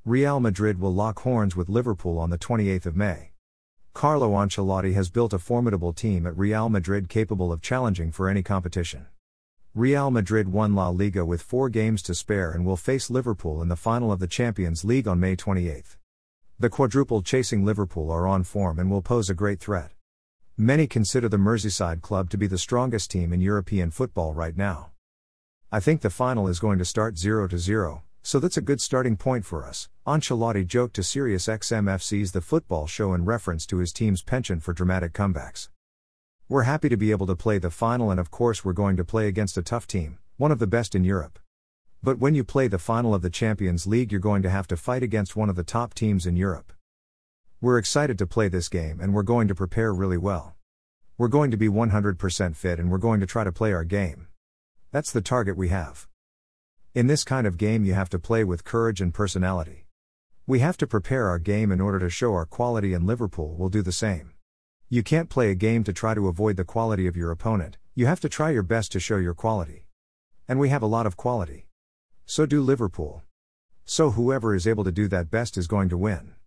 Real Madrid will lock horns with Liverpool on the 28th of May. Carlo Ancelotti has built a formidable team at Real Madrid capable of challenging for any competition. Real Madrid won La Liga with 4 games to spare and will face Liverpool in the final of the Champions League on May 28. The quadruple chasing Liverpool are on form and will pose a great threat. Many consider the Merseyside club to be the strongest team in European football right now. I think the final is going to start 0-0, so that's a good starting point for us, Ancelotti joked to SiriusXM FC's The Football Show in reference to his team's penchant for dramatic comebacks. We're happy to be able to play the final, and of course we're going to play against a tough team, one of the best in Europe. But when you play the final of the Champions League, you're going to have to fight against one of the top teams in Europe. We're excited to play this game and we're going to prepare really well. We're going to be 100% fit and we're going to try to play our game. That's the target we have. In this kind of game you have to play with courage and personality. We have to prepare our game in order to show our quality, and Liverpool will do the same. You can't play a game to try to avoid the quality of your opponent, you have to try your best to show your quality. And we have a lot of quality. So do Liverpool. So whoever is able to do that best is going to win.